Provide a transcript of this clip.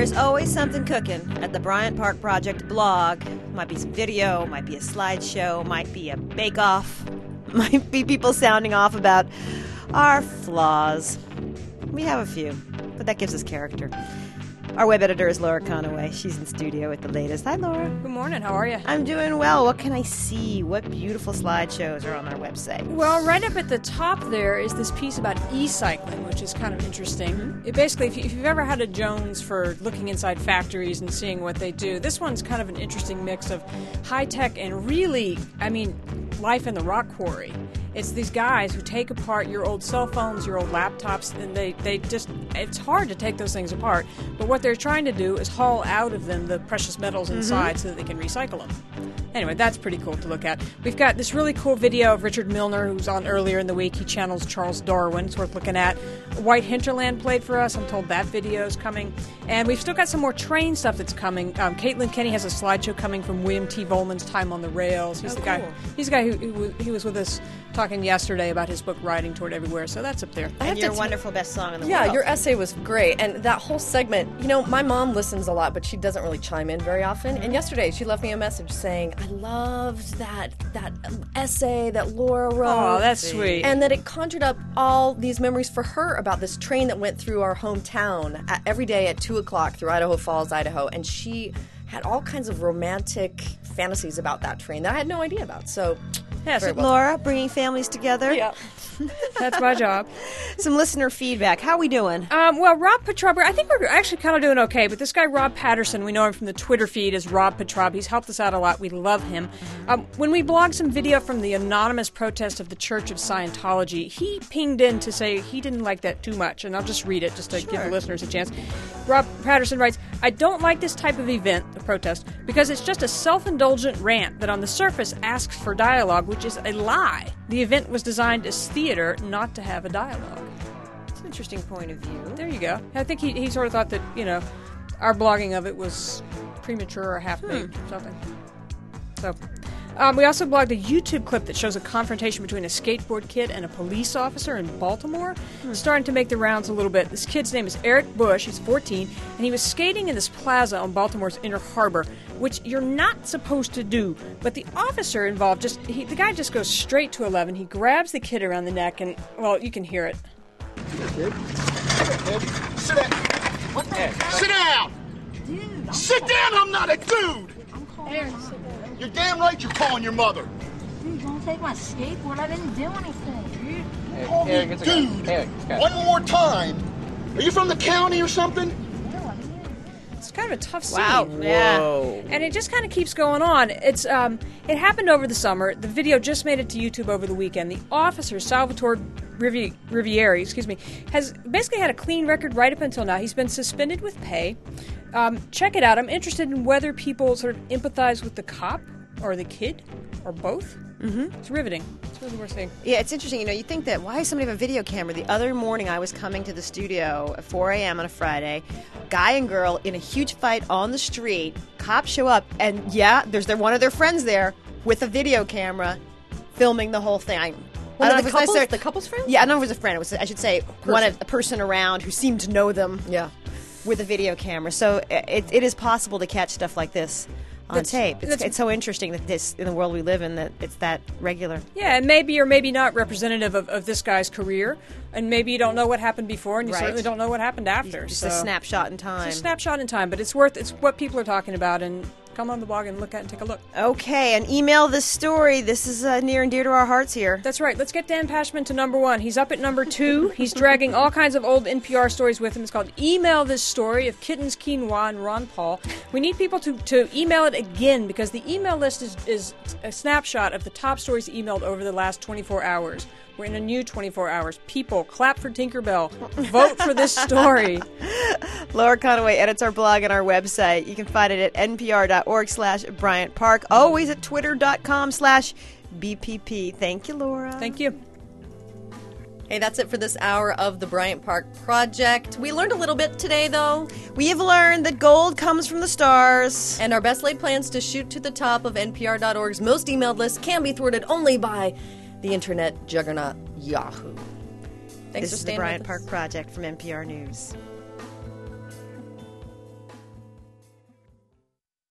There's always something cooking at the Bryant Park Project blog. Might be some video, might be a slideshow, might be a bake-off, might be people sounding off about our flaws. We have a few, but that gives us character. Our web editor is Laura Conaway. She's in studio with the latest. Hi, Laura. Good morning. How are you? I'm doing well. What can I see? What beautiful slideshows are on our website? Well, right up at the top there is this piece about e-cycling, which is kind of interesting. It basically, if you've ever had a Jones for looking inside factories and seeing what they do, this one's kind of an interesting mix of high-tech and really, life in the rock quarry. It's these guys who take apart your old cell phones, your old laptops, and they just, it's hard to take those things apart. But what they're trying to do is haul out of them the precious metals inside so that they can recycle them. Anyway, that's pretty cool to look at. We've got this really cool video of Richard Milner, who was on earlier in the week. He channels Charles Darwin. It's worth looking at. White Hinterland played for us. I'm told that video is coming. And we've still got some more train stuff that's coming. Caitlin Kenny has a slideshow coming from William T. Volman's Time on the Rails. He's the guy who he was with us talking yesterday about his book Riding Toward Everywhere. So that's up there. And your wonderful best song in the world. Yeah, your essay was great. And that whole segment, my mom listens a lot, but she doesn't really chime in very often. And yesterday she left me a message saying, I loved that essay that Laura wrote. Oh, that's sweet. And that it conjured up all these memories for her about this train that went through our hometown every day at 2 o'clock through Idaho Falls, Idaho. And she had all kinds of romantic fantasies about that train that I had no idea about. So, yes, Laura, bringing families together. Yeah. That's my job. Some listener feedback. How are we doing? Well, Rob Petrub, I think we're actually kind of doing okay, but this guy, Rob Patterson, we know him from the Twitter feed as Rob Petrub. He's helped us out a lot. We love him. When we blogged some video from the anonymous protest of the Church of Scientology, he pinged in to say he didn't like that too much, and I'll just read it just to give the listeners a chance. Rob Patterson writes, I don't like this type of event, the protest, because it's just a self-indulgent rant that on the surface asks for dialogue, which is a lie. The event was designed as theater, not to have a dialogue. It's an interesting point of view. There you go. I think he sort of thought that, our blogging of it was premature or half-baked or something. So, we also blogged a YouTube clip that shows a confrontation between a skateboard kid and a police officer in Baltimore. It's starting to make the rounds a little bit. This kid's name is Eric Bush. He's 14, and he was skating in this plaza on Baltimore's Inner Harbor, which you're not supposed to do. But the officer involved, the guy just goes straight to 11. He grabs the kid around the neck, and, well, you can hear it. Kid. Sit down. What the heck? Sit down! Dude, sit down, I'm not a dude! Eric, you're damn right you're calling your mother. Dude, you want to take my skateboard? I didn't do anything. Dude, call me dude one more time. Are you from the county or something? It's kind of a tough scene. Wow. Yeah. Whoa. And it just kind of keeps going on. It happened over the summer. The video just made it to YouTube over the weekend. The officer, Salvatore Rivieri, has basically had a clean record right up until now. He's been suspended with pay. Check it out. I'm interested in whether people sort of empathize with the cop or the kid or both. It's riveting. It's really worth seeing. Yeah, it's interesting. You think that, why does somebody have a video camera? The other morning I was coming to the studio at 4 a.m. on a Friday. Guy and girl in a huge fight on the street. Cops show up, and there's one of their friends there with a video camera filming the whole thing. One of the couple's friends? Yeah, I don't know if it was a friend. It was, I should say, a person around who seemed to know them. Yeah. With a video camera. So it is possible to catch stuff like this on tape. It's so interesting that this, in the world we live in, that it's that regular. Yeah, and maybe or maybe not representative of this guy's career, and maybe you don't know what happened before, and you certainly don't know what happened after. Just a snapshot in time. It's a snapshot in time, but it's what people are talking about, and come on the blog and look at it and take a look. Okay, and email this story. This is near and dear to our hearts here. That's right. Let's get Dan Pashman to number 1. He's up at number 2. He's dragging all kinds of old NPR stories with him. It's called Email This Story of Kittens, Quinoa, and Ron Paul. We need people to email it again because the email list is a snapshot of the top stories emailed over the last 24 hours. We're in a new 24 hours. People, clap for Tinkerbell. Vote for this story. Laura Conaway edits our blog and our website. You can find it at npr.org/Bryant Park. Always at twitter.com/BPP. Thank you, Laura. Thank you. Hey, that's it for this hour of the Bryant Park Project. We learned a little bit today, though. We have learned that gold comes from the stars. And our best laid plans to shoot to the top of NPR.org's most emailed list can be thwarted only by the internet juggernaut Yahoo. Thanks This for is the staying Bryant with Park us. Project from NPR News.